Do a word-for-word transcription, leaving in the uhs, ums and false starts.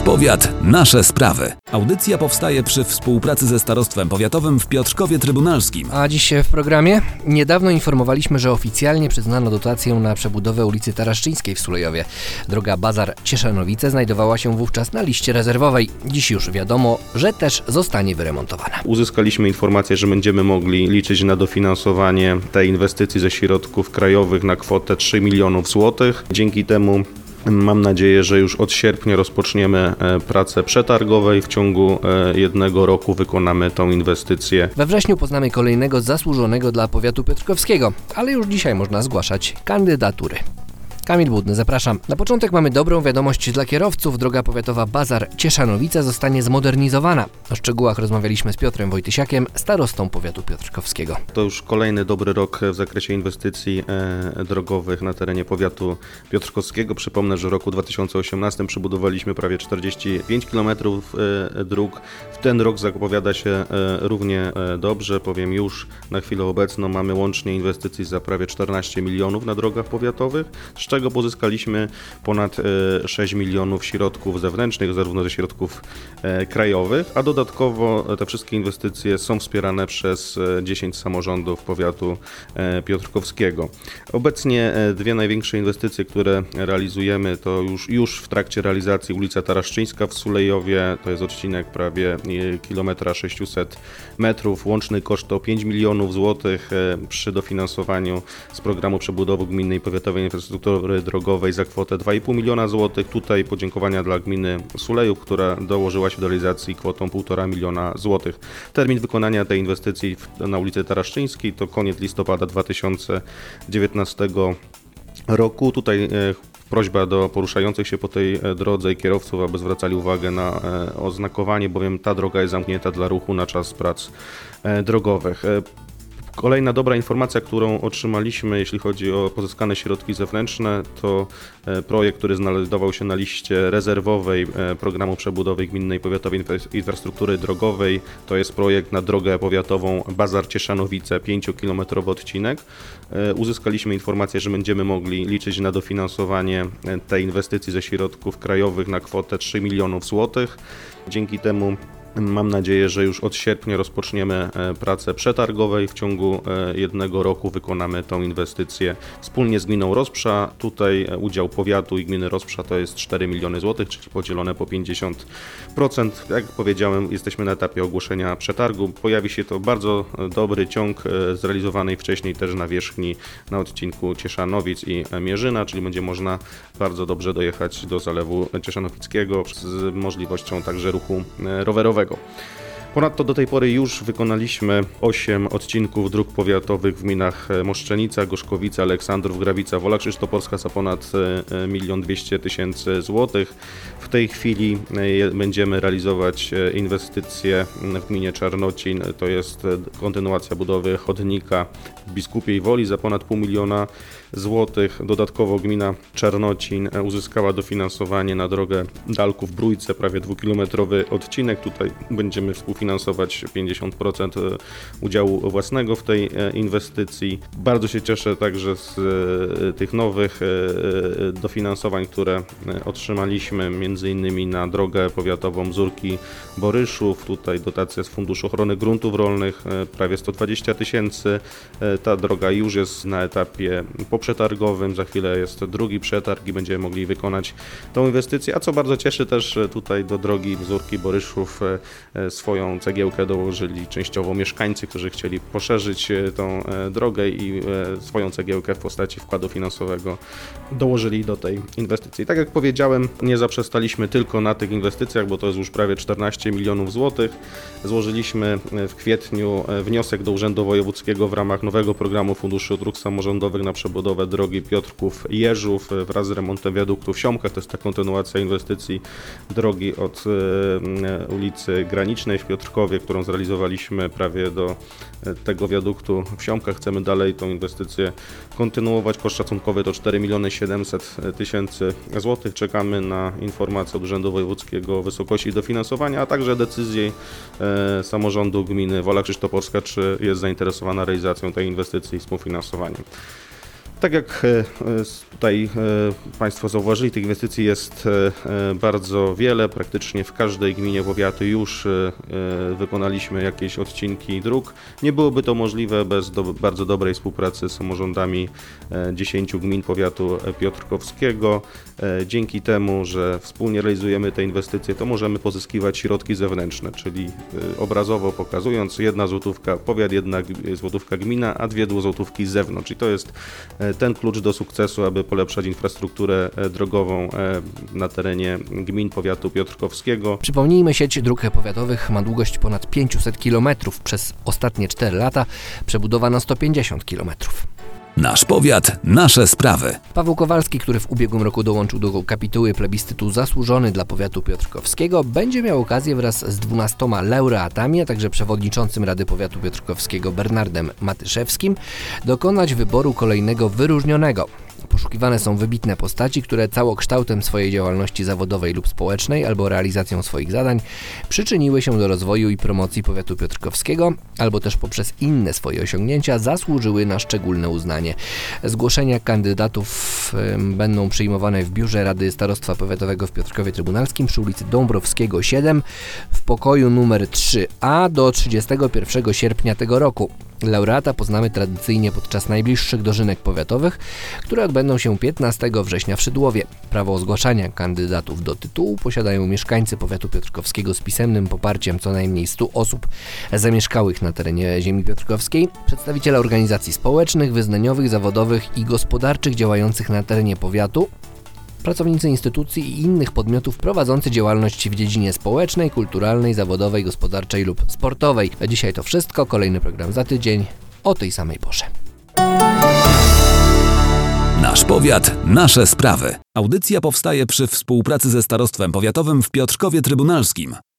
Powiat, nasze sprawy. Audycja powstaje przy współpracy ze Starostwem Powiatowym w Piotrkowie Trybunalskim. A dziś w programie niedawno informowaliśmy, że oficjalnie przyznano dotację na przebudowę ulicy Taraszczyńskiej w Sulejowie. Droga Bazar-Cieszanowice znajdowała się wówczas na liście rezerwowej. Dziś już wiadomo, że też zostanie wyremontowana. Uzyskaliśmy informację, że będziemy mogli liczyć na dofinansowanie tej inwestycji ze środków krajowych na kwotę trzy milionów złotych. Dzięki temu mam nadzieję, że już od sierpnia rozpoczniemy pracę przetargowe i w ciągu jednego roku wykonamy tą inwestycję. We wrześniu poznamy kolejnego zasłużonego dla powiatu piotrkowskiego, ale już dzisiaj można zgłaszać kandydatury. Kamil Budny, zapraszam. Na początek mamy dobrą wiadomość dla kierowców. Droga powiatowa Bazar-Cieszanowice zostanie zmodernizowana. O szczegółach rozmawialiśmy z Piotrem Wojtysiakiem, starostą powiatu piotrkowskiego. To już kolejny dobry rok w zakresie inwestycji e, drogowych na terenie powiatu piotrkowskiego. Przypomnę, że w roku dwa tysiące osiemnastym przebudowaliśmy prawie czterdzieści pięć kilometrów e, dróg. W ten rok zapowiada się e, równie e, dobrze. Powiem już na chwilę obecną mamy łącznie inwestycji za prawie czternaście milionów na drogach powiatowych, z czego pozyskaliśmy ponad sześć milionów środków zewnętrznych, zarówno ze środków krajowych, a dodatkowo te wszystkie inwestycje są wspierane przez dziesięć samorządów powiatu piotrkowskiego. Obecnie dwie największe inwestycje, które realizujemy, to już, już w trakcie realizacji ulica Taraszczyńska w Sulejowie, to jest odcinek prawie kilometra sześćset metrów, łączny koszt to pięć milionów złotych przy dofinansowaniu z programu przebudowy gminnej i powiatowej infrastruktury drogowej za kwotę dwa i pół miliona złotych. Tutaj podziękowania dla gminy Sulejów, która dołożyła się do realizacji kwotą półtora miliona złotych. Termin wykonania tej inwestycji na ulicy Taraszczyńskiej to koniec listopada dwa tysiące dziewiętnastego roku. Tutaj prośba do poruszających się po tej drodze i kierowców, aby zwracali uwagę na oznakowanie, bowiem ta droga jest zamknięta dla ruchu na czas prac drogowych. Kolejna dobra informacja, którą otrzymaliśmy, jeśli chodzi o pozyskane środki zewnętrzne, to projekt, który znajdował się na liście rezerwowej programu przebudowy gminnej i powiatowej infrastruktury drogowej. To jest projekt na drogę powiatową Bazar-Cieszanowice, pięciokilometrowy odcinek. Uzyskaliśmy informację, że będziemy mogli liczyć na dofinansowanie tej inwestycji ze środków krajowych na kwotę trzy milionów złotych. Dzięki temu mam nadzieję, że już od sierpnia rozpoczniemy pracę przetargowe i w ciągu jednego roku wykonamy tą inwestycję wspólnie z gminą Rozprza. Tutaj udział powiatu i gminy Rozprza to jest cztery miliony złotych, czyli podzielone po pięćdziesiąt procent. Jak powiedziałem, jesteśmy na etapie ogłoszenia przetargu. Pojawi się to bardzo dobry ciąg zrealizowanej wcześniej też nawierzchni na odcinku Cieszanowic i Mierzyna, czyli będzie można bardzo dobrze dojechać do Zalewu Cieszanowickiego z możliwością także ruchu rowerowego. Ponadto do tej pory już wykonaliśmy osiem odcinków dróg powiatowych w gminach Moszczenica, Gorzkowice, Aleksandrów, Grawica, Wola Krzysztoporska za ponad milion dwieście tysięcy złotych. W tej chwili będziemy realizować inwestycje w gminie Czarnocin, to jest kontynuacja budowy chodnika w Biskupiej Woli za ponad pół miliona złotych. Dodatkowo gmina Czarnocin uzyskała dofinansowanie na drogę Dalków-Brójce, prawie dwukilometrowy odcinek. Tutaj będziemy współfinansować pięćdziesiąt procent udziału własnego w tej inwestycji. Bardzo się cieszę także z tych nowych dofinansowań, które otrzymaliśmy między innymi na drogę powiatową Mazurki-Boryszów. Tutaj dotacja z Funduszu Ochrony Gruntów Rolnych, prawie sto dwadzieścia tysięcy. Ta droga już jest na etapie poprzetargowym, za chwilę jest drugi przetarg i będziemy mogli wykonać tą inwestycję, a co bardzo cieszy też tutaj do drogi Mazurki-Boryszów swoją cegiełkę dołożyli częściowo mieszkańcy, którzy chcieli poszerzyć tą drogę i swoją cegiełkę w postaci wkładu finansowego dołożyli do tej inwestycji. Tak jak powiedziałem, nie zaprzestaliśmy tylko na tych inwestycjach, bo to jest już prawie czternaście milionów złotych. Złożyliśmy w kwietniu wniosek do Urzędu Wojewódzkiego w ramach nowego programu Funduszu Dróg Samorządowych na przebudowę drogi Piotrków-Jeżów wraz z remontem wiaduktu w Siomkach. To jest ta kontynuacja inwestycji drogi od ulicy Granicznej w Piotrkowie, którą zrealizowaliśmy prawie do tego wiaduktu w Siomkach. Chcemy dalej tą inwestycję kontynuować. Koszt szacunkowy to cztery miliony siedemset tysięcy złotych. Czekamy na informację od Urzędu Wojewódzkiego o wysokości dofinansowania, a także decyzję e, samorządu gminy Wola Krzysztoporska, czy jest zainteresowana realizacją tej inwestycji i współfinansowaniem. Tak jak tutaj Państwo zauważyli, tych inwestycji jest bardzo wiele. Praktycznie w każdej gminie powiatu już wykonaliśmy jakieś odcinki dróg. Nie byłoby to możliwe bez do, bardzo dobrej współpracy z samorządami dziesięciu gmin powiatu piotrkowskiego. Dzięki temu, że wspólnie realizujemy te inwestycje, to możemy pozyskiwać środki zewnętrzne, czyli obrazowo pokazując, jedna złotówka powiat, jedna złotówka gmina, a dwie złotówki z zewnątrz. I to jest ten klucz do sukcesu, aby polepszać infrastrukturę drogową na terenie gmin powiatu piotrkowskiego. Przypomnijmy, sieć dróg powiatowych ma długość ponad pięćset kilometrów. Przez ostatnie cztery lata przebudowano sto pięćdziesiąt kilometrów. Nasz powiat, nasze sprawy. Paweł Kowalski, który w ubiegłym roku dołączył do kapituły plebiscytu Zasłużony dla powiatu piotrkowskiego, będzie miał okazję wraz z dwunastoma laureatami, a także przewodniczącym Rady Powiatu Piotrkowskiego Bernardem Matyszewskim dokonać wyboru kolejnego wyróżnionego. Poszukiwane są wybitne postaci, które całokształtem swojej działalności zawodowej lub społecznej albo realizacją swoich zadań przyczyniły się do rozwoju i promocji powiatu piotrkowskiego, albo też poprzez inne swoje osiągnięcia zasłużyły na szczególne uznanie. Zgłoszenia kandydatów będą przyjmowane w biurze Rady Starostwa Powiatowego w Piotrkowie Trybunalskim przy ulicy Dąbrowskiego siedem w pokoju numer trzy A do trzydziestego pierwszego sierpnia tego roku. Laureata poznamy tradycyjnie podczas najbliższych dożynek powiatowych, które odbędą się piętnastego września w Szydłowie. Prawo zgłaszania kandydatów do tytułu posiadają mieszkańcy powiatu piotrkowskiego z pisemnym poparciem co najmniej stu osób zamieszkałych na terenie ziemi piotrkowskiej, przedstawiciele organizacji społecznych, wyznaniowych, zawodowych i gospodarczych działających na terenie powiatu, pracownicy instytucji i innych podmiotów prowadzący działalność w dziedzinie społecznej, kulturalnej, zawodowej, gospodarczej lub sportowej. A dzisiaj to wszystko. Kolejny program za tydzień o tej samej porze. Nasz powiat, nasze sprawy. Audycja powstaje przy współpracy ze Starostwem Powiatowym w Piotrkowie Trybunalskim.